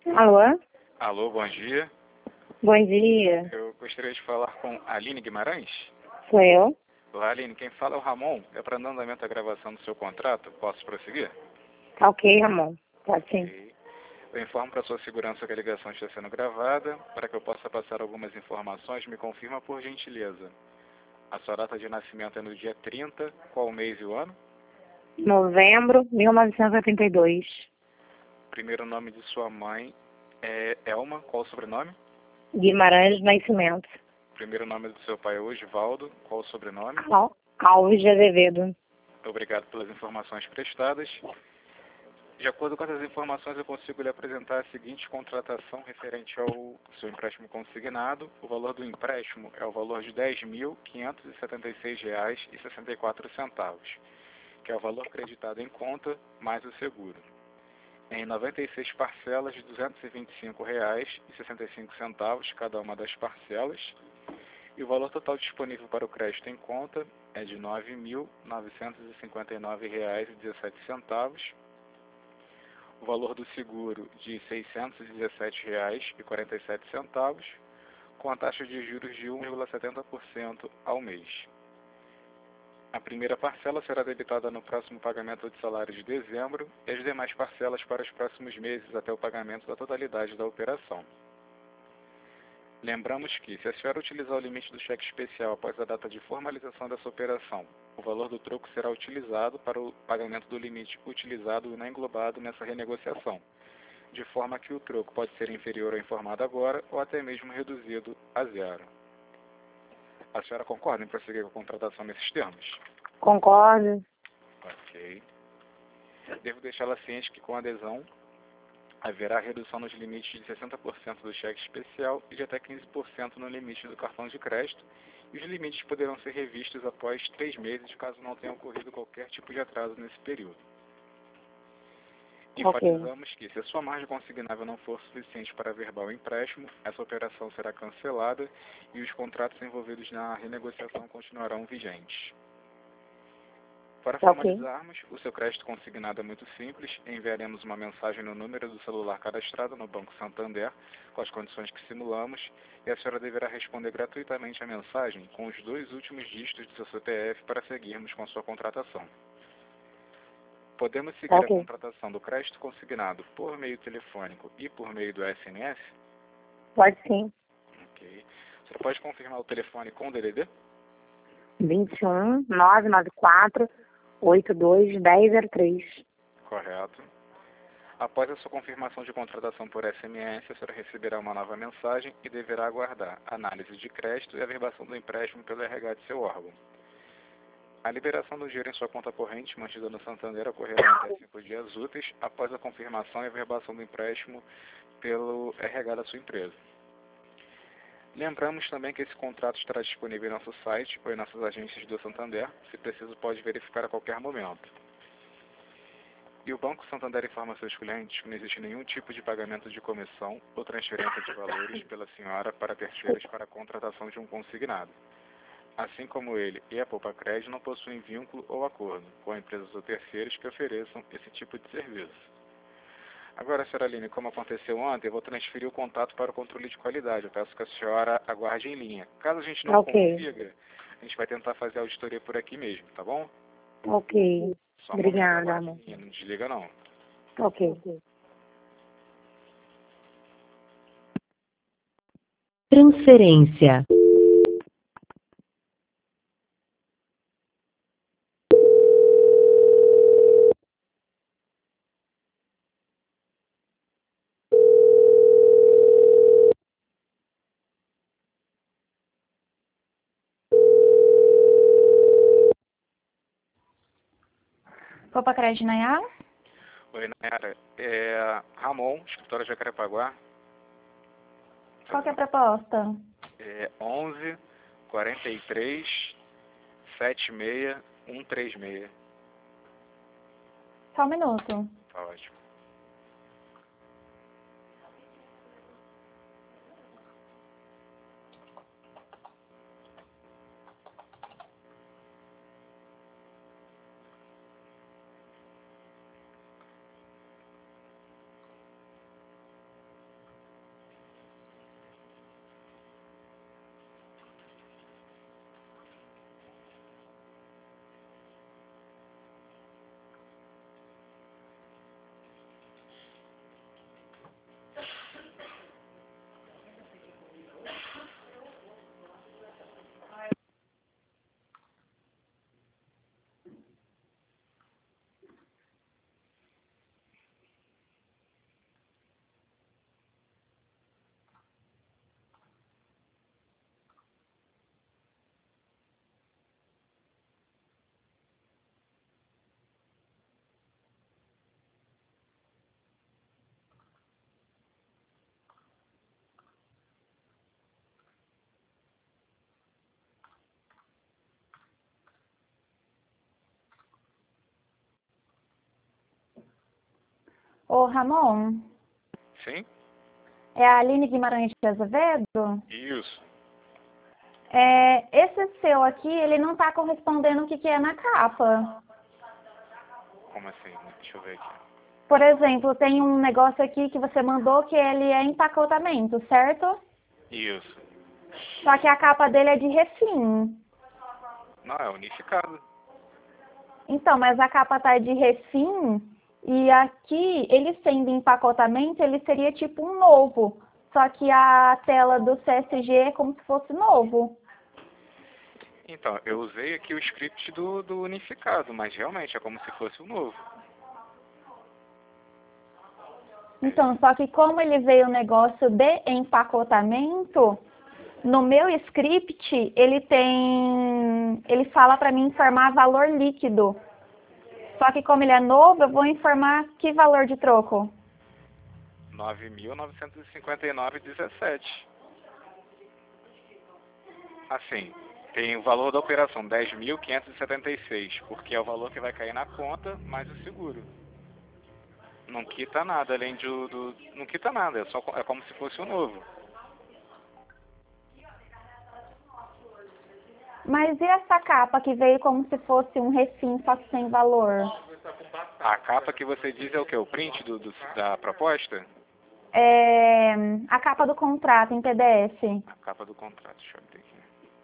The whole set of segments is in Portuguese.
Alô? Alô, bom dia. Bom dia. Eu gostaria de falar com Aline Guimarães. Sou eu? Olá, Aline. Quem fala é o Ramon. É para andamento a gravação do seu contrato. Posso prosseguir? Tá ok, Ramon. Pode sim. Ok. Eu informo para sua segurança que a ligação está sendo gravada. Para que eu possa passar algumas informações, me confirma por gentileza. A sua data de nascimento é no dia 30. Qual o mês e o ano? Novembro 1982. Primeiro nome de sua mãe é Elma. Qual o sobrenome? Guimarães do Nascimento. Primeiro nome do seu pai é Osvaldo. Qual o sobrenome? Alves de Azevedo. Obrigado pelas informações prestadas. De acordo com essas informações, eu consigo lhe apresentar a seguinte contratação referente ao seu empréstimo consignado. O valor do empréstimo é o valor de R$ 10.576,64, que é o valor creditado em conta mais o seguro, em 96 parcelas de R$ 225,65 cada uma das parcelas, e o valor total disponível para o crédito em conta é de R$ 9.959,17, o valor do seguro de R$ 617,47, com a taxa de juros de 1,70% ao mês. A primeira parcela será debitada no próximo pagamento de salário de dezembro e as demais parcelas para os próximos meses até o pagamento da totalidade da operação. Lembramos que, se a senhora utilizar o limite do cheque especial após a data de formalização dessa operação, o valor do troco será utilizado para o pagamento do limite utilizado e não englobado nessa renegociação, de forma que o troco pode ser inferior ao informado agora ou até mesmo reduzido a zero. A senhora concorda em prosseguir com a contratação nesses termos? Concordo. Ok. Devo deixá-la ciente que, com a adesão, haverá redução nos limites de 60% do cheque especial e de até 15% no limite do cartão de crédito, e os limites poderão ser revistos após 3 meses, caso não tenha ocorrido qualquer tipo de atraso nesse período. Enfatizamos que, se a sua margem consignável não for suficiente para averbar o empréstimo, essa operação será cancelada e os contratos envolvidos na renegociação continuarão vigentes. Para formalizarmos, o seu crédito consignado é muito simples. Enviaremos uma mensagem no número do celular cadastrado no Banco Santander, com as condições que simulamos, e a senhora deverá responder gratuitamente a mensagem com os 2 últimos dígitos do seu CPF para seguirmos com a sua contratação. Podemos seguir a contratação do crédito consignado por meio telefônico e por meio do SMS? Pode sim. Ok. Você pode confirmar o telefone com o DDD? 21 994 82 1003. Correto. Após a sua confirmação de contratação por SMS, a senhora receberá uma nova mensagem e deverá aguardar análise de crédito e averbação do empréstimo pelo RH de seu órgão. A liberação do dinheiro em sua conta corrente, mantida no Santander, ocorrerá em até 5 dias úteis após a confirmação e averbação do empréstimo pelo RH da sua empresa. Lembramos também que esse contrato estará disponível em nosso site ou em nossas agências do Santander. Se preciso, pode verificar a qualquer momento. E o Banco Santander informa seus clientes que não existe nenhum tipo de pagamento de comissão ou transferência de valores pela senhora para terceiros para a contratação de um consignado. Assim como ele e a Poupa Crédito não possuem vínculo ou acordo com empresas ou terceiros que ofereçam esse tipo de serviço. Agora, senhora Aline, como aconteceu ontem, eu vou transferir o contato para o controle de qualidade. Eu peço que a senhora aguarde em linha. Caso a gente não consiga, a gente vai tentar fazer a auditoria por aqui mesmo, tá bom? Ok. Só Obrigada, amor. não desliga não. Ok. Transferência. Poupa Crédito Nayara? Oi, Nayara. É Ramon, escritório de Jacarepaguá. Qual que é a proposta? É 11 43 76 136. Só um minuto. Tá ótimo. Ô, Ramon, Sim? é a Aline Guimarães de Azevedo? Isso. Esse seu aqui, ele não está correspondendo o que é na capa. Como assim? Deixa eu ver aqui. Por exemplo, tem um negócio aqui que você mandou que ele é empacotamento, certo? Isso. Só que a capa dele é de refim. Não, é unificado. Então, mas a capa tá de refim e aqui, ele sendo empacotamento, ele seria tipo um novo. Só que a tela do CSG é como se fosse novo. Então, eu usei aqui o script do unificado, mas realmente é como se fosse o novo. Então, só que como ele veio o negócio de empacotamento, no meu script, ele fala para mim informar valor líquido. Só que como ele é novo, eu vou informar que valor de troco? 9.959,17. Assim, tem o valor da operação, 10.576, porque é o valor que vai cair na conta, mais o seguro. Não quita nada, além não quita nada, é como se fosse o novo. Mas e essa capa que veio como se fosse um refim, só que sem valor? A capa que você diz é o quê? O print da proposta? A capa do contrato em PDF. A capa do contrato, deixa eu ver aqui.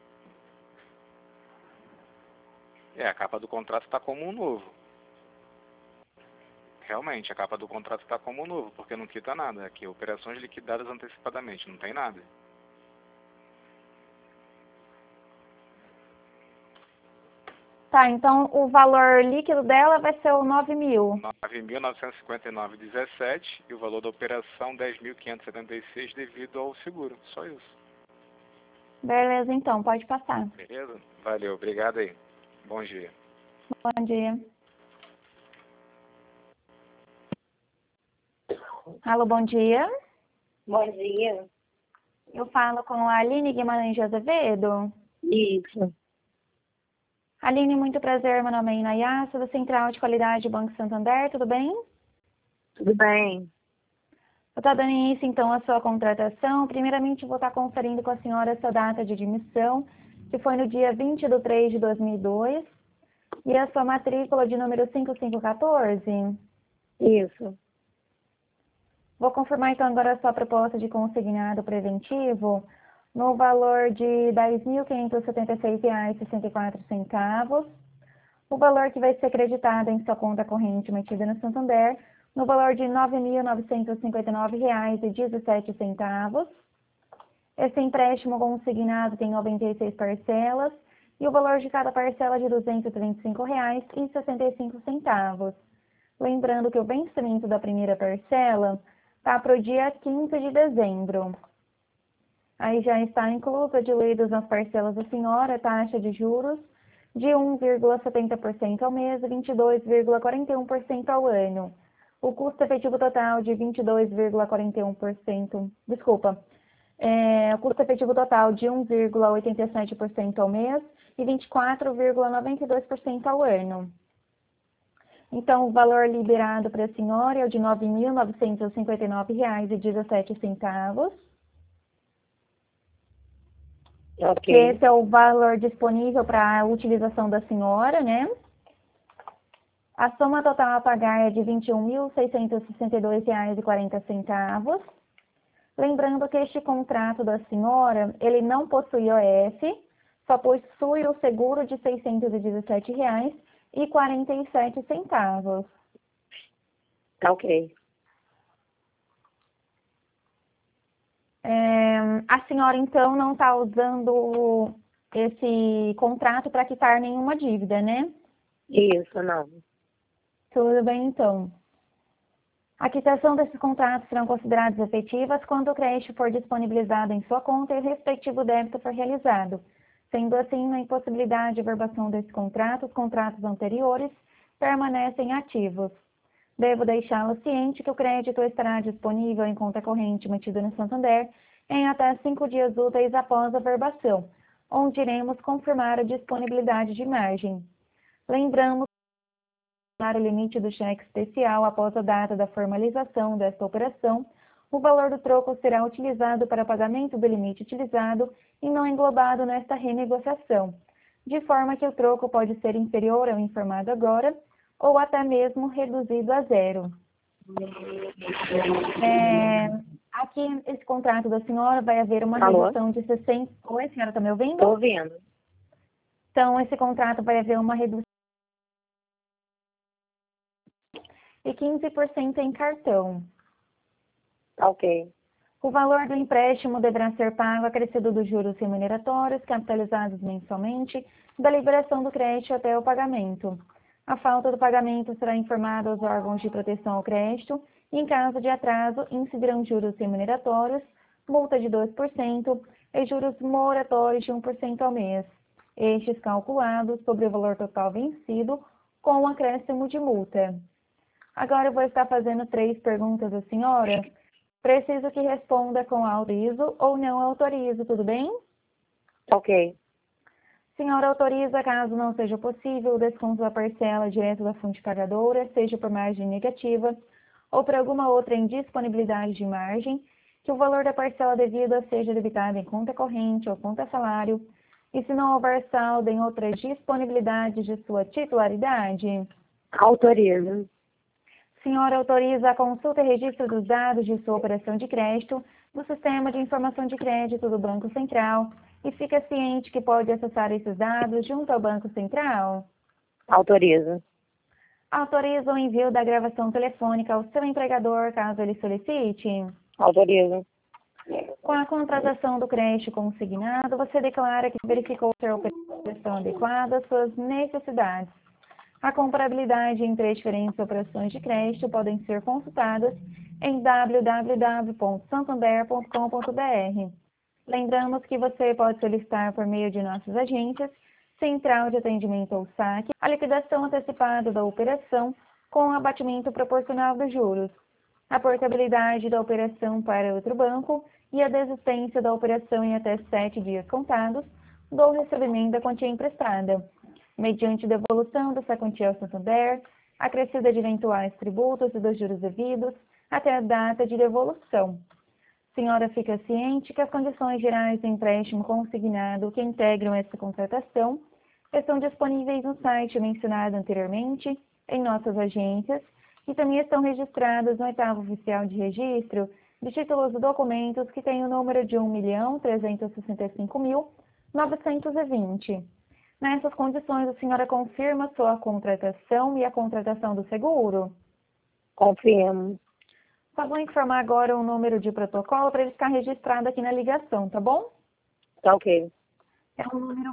A capa do contrato está como um novo. Realmente, a capa do contrato está como um novo, porque não quita nada. Aqui, operações liquidadas antecipadamente, não tem nada. Tá, então o valor líquido dela vai ser o 9.000. 9.959,17 e o valor da operação 10.576 devido ao seguro. Só isso. Beleza, então, pode passar. Beleza? Valeu, obrigado aí. Bom dia. Bom dia. Alô, bom dia. Bom dia. Eu falo com a Aline Guimarães de Azevedo. Isso. Aline, muito prazer, meu nome é Inayá, sou da Central de Qualidade do Banco Santander, tudo bem? Tudo bem? Eu estou dando início, então, à sua contratação. Primeiramente, vou estar conferindo com a senhora a sua data de admissão, que foi no dia 20 de 3 de 2002, e a sua matrícula de número 5514. Isso. Vou confirmar, então, agora a sua proposta de consignado preventivo no valor de R$ 10.576,64. O valor que vai ser creditado em sua conta corrente mantida no Santander no valor de R$ 9.959,17. Esse empréstimo consignado tem 96 parcelas e o valor de cada parcela é de R$ 225,65. Lembrando que o vencimento da primeira parcela está para o dia 15 de dezembro. Aí já está inclusa, diluídos nas parcelas da senhora, a taxa de juros de 1,70% ao mês e 22,41% ao ano. O custo efetivo total de 22,41%, o custo efetivo total de 1,87% ao mês e 24,92% ao ano. Então, o valor liberado para a senhora é o de R$ 9.959,17. Ok. Esse é o valor disponível para a utilização da senhora, né? A soma total a pagar é de R$ 21.662,40. Lembrando que este contrato da senhora, ele não possui OF, só possui o seguro de R$ 617,47. Tá ok. A senhora, então, não está usando esse contrato para quitar nenhuma dívida, né? Isso, não. Tudo bem, então. A quitação desses contratos serão consideradas efetivas quando o crédito for disponibilizado em sua conta e o respectivo débito for realizado. Sendo assim, na impossibilidade de verbação desse contrato, os contratos anteriores permanecem ativos. Devo deixá-lo ciente que o crédito estará disponível em conta corrente mantida no Santander em até 5 dias úteis após a verbação, onde iremos confirmar a disponibilidade de margem. Lembramos o limite do cheque especial após a data da formalização desta operação, o valor do troco será utilizado para pagamento do limite utilizado e não englobado nesta renegociação, de forma que o troco pode ser inferior ao informado agora ou até mesmo reduzido a zero. Aqui, esse contrato da senhora vai haver uma redução de 60... Oi, a senhora está me ouvindo? Estou ouvindo. Então, esse contrato vai haver uma redução de 15% em cartão. Ok. O valor do empréstimo deverá ser pago acrescido dos juros remuneratórios, capitalizados mensalmente, da liberação do crédito até o pagamento. A falta do pagamento será informada aos órgãos de proteção ao crédito e, em caso de atraso, incidirão juros remuneratórios, multa de 2% e juros moratórios de 1% ao mês, estes calculados sobre o valor total vencido com o acréscimo de multa. Agora eu vou estar fazendo 3 perguntas à senhora. Preciso que responda com autorizo ou não autorizo, tudo bem? Ok. Senhora autoriza, caso não seja possível, o desconto da parcela direto da fonte pagadora, seja por margem negativa ou por alguma outra indisponibilidade de margem, que o valor da parcela devida seja debitado em conta corrente ou conta salário, e se não houver saldo em outras disponibilidades de sua titularidade. Autorizo. Senhora autoriza a consulta e registro dos dados de sua operação de crédito no Sistema de Informação de Crédito do Banco Central e fica ciente que pode acessar esses dados junto ao Banco Central? Autorizo. Autoriza o envio da gravação telefônica ao seu empregador, caso ele solicite? Autorizo. Com a contratação do crédito consignado, você declara que verificou ser a operação adequada às suas necessidades. A comparabilidade entre diferentes operações de crédito podem ser consultadas em www.santander.com.br. Lembramos que você pode solicitar por meio de nossas agências, Central de Atendimento ou SAC, a liquidação antecipada da operação com abatimento proporcional dos juros, a portabilidade da operação para outro banco e a desistência da operação em até 7 dias contados do recebimento da quantia emprestada, mediante devolução dessa quantia ao Santander, acrescida de eventuais tributos e dos juros devidos, até a data de devolução. Senhora fica ciente que as condições gerais do empréstimo consignado que integram essa contratação estão disponíveis no site mencionado anteriormente, em nossas agências, e também estão registradas no 8º Oficial de Registro de Títulos e Documentos, que tem o número de 1.365.920. Nessas condições, a senhora confirma sua contratação e a contratação do seguro? Confirmo. Só vou informar agora o número de protocolo para ele ficar registrado aqui na ligação, tá bom? Tá ok. É o número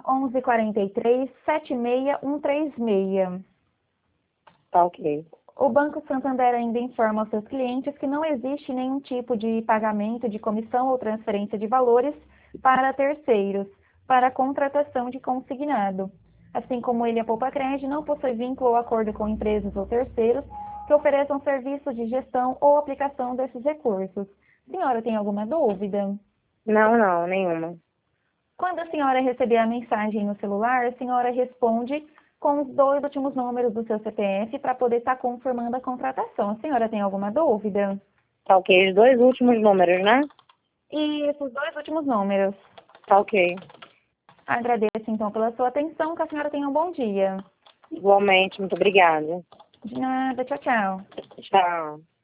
1143-76136. Tá ok. O Banco Santander ainda informa aos seus clientes que não existe nenhum tipo de pagamento de comissão ou transferência de valores para terceiros, para a contratação de consignado. Assim como ele, a Poupa Crédito, não possui vínculo ou acordo com empresas ou terceiros que ofereçam serviços de gestão ou aplicação desses recursos. Senhora, tem alguma dúvida? Não, nenhuma. Quando a senhora receber a mensagem no celular, a senhora responde com os 2 últimos números do seu CPF para poder estar confirmando a contratação. A senhora tem alguma dúvida? Tá ok. Os 2 últimos números, né? E esses 2 últimos números. Tá ok. Agradeço, então, pela sua atenção. Que a senhora tenha um bom dia. Igualmente. Muito obrigada. De nada. Tchau, tchau. Tchau.